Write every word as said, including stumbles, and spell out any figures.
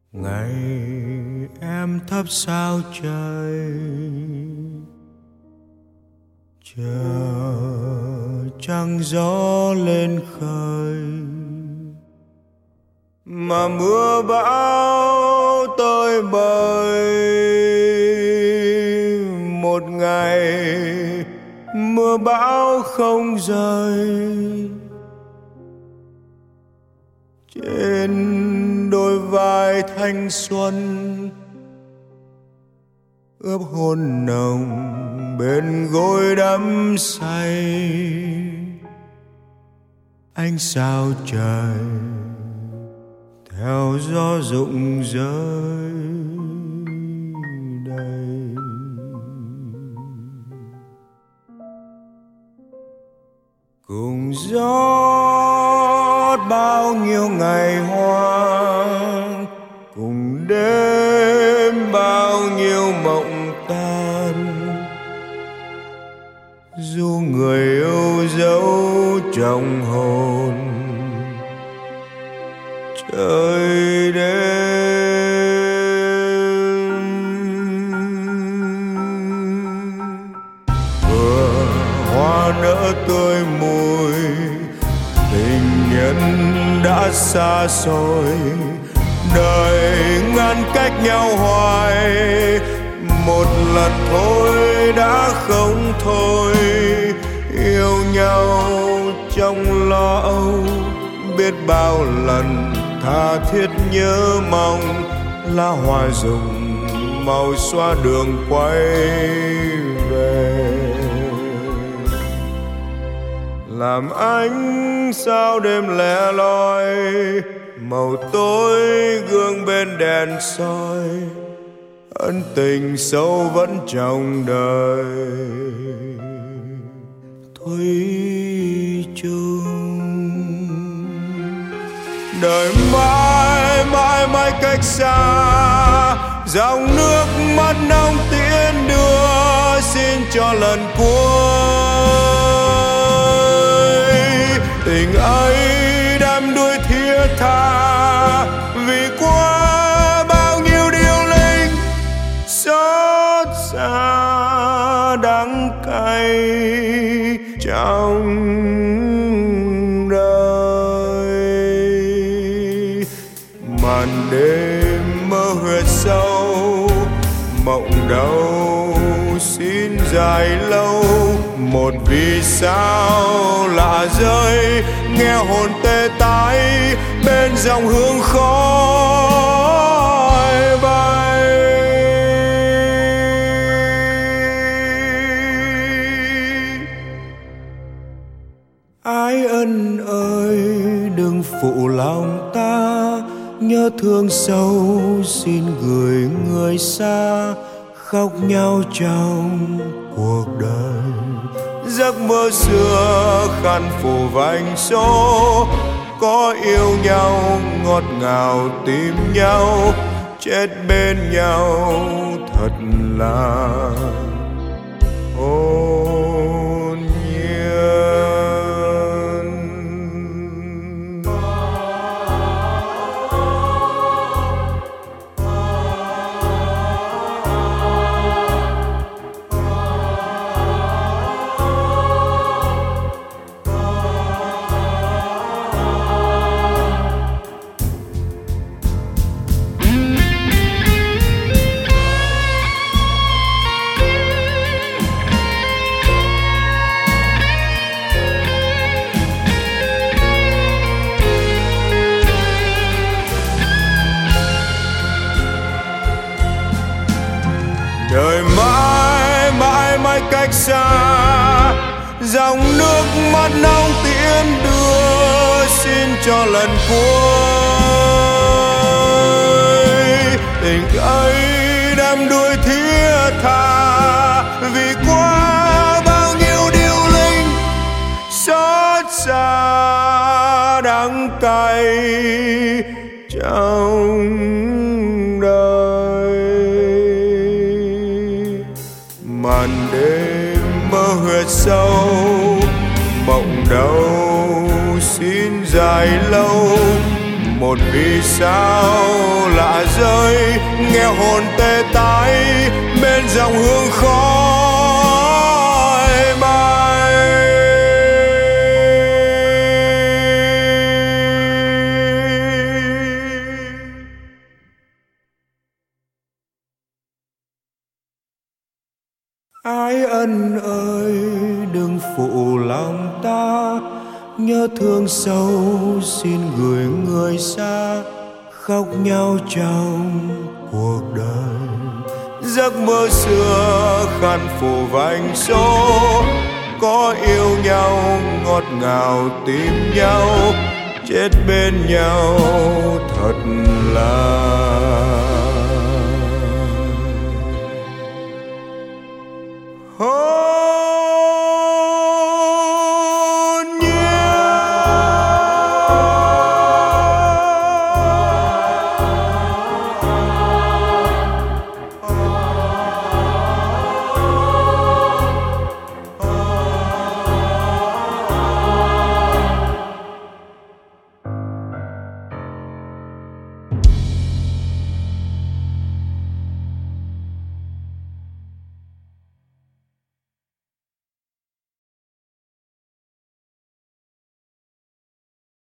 Ngày em thắp sao trời, chờ trăng gió lên khơi, mà mưa bão tôi bời. Một ngày mưa bão không rơi, trên đôi vai thanh xuân ướp hôn nồng bên gối đắm say. Ánh sao trời theo gió rụng rơi đầy. Cùng gió bao nhiêu ngày hoang, cùng đêm bao nhiêu mộng tan. Dù người yêu dấu trong hồn trời đêm, vừa hoa nở tươi mùi, tình nhân đã xa xôi. Đời ngăn cách nhau hoài, một lần thôi đã không thôi. Yêu nhau trong lo âu, biết bao lần tha thiết nhớ mong. Lá hoa rụng màu xoa đường quay về, làm ánh sao đêm lẻ loi. Màu tối gương bên đèn soi, ân tình sâu vẫn trong đời. Thủy chung đời mãi mãi mãi cách xa, dòng nước mắt nóng tiễn đưa xin cho lần cuối. Tình ấy đắm đuối thiết tha, vì qua bao nhiêu điều linh xót xa đắng cay trong đời. Màn đêm mơ huyệt sâu, mộng đau xin dài lâu. Một vì sao lạ rơi, nghe hồn tê tái bên dòng hương khói bay. Ái ân ơi đừng phụ lòng ta, nhớ thương sâu xin gửi người xa. Khóc nhau trong cuộc đời, giấc mơ xưa khăn phủ vành số. Có yêu nhau ngọt ngào tìm nhau, chết bên nhau thật là hồn nhiên. Đời mãi mãi mãi cách xa, dòng nước mắt nóng tiễn đưa xin cho lần cuối. Tình ấy đắm đuối thiết tha, vì qua bao nhiêu điều linh xót xa đắng cay trong đời. Màn đêm mơ huyệt sâu, mộng đau xin dài lâu. một vì sao lạ rơi nghe hồn tê tái bên dòng hương khói bay. Ái ân ơi đừng phụ lòng ta, nhớ thương sâu xin gửi người xa, khóc nhau trong cuộc đời. Giấc mơ xưa khăn phủ vành số, có yêu nhau ngọt ngào tìm nhau, chết bên nhau thật là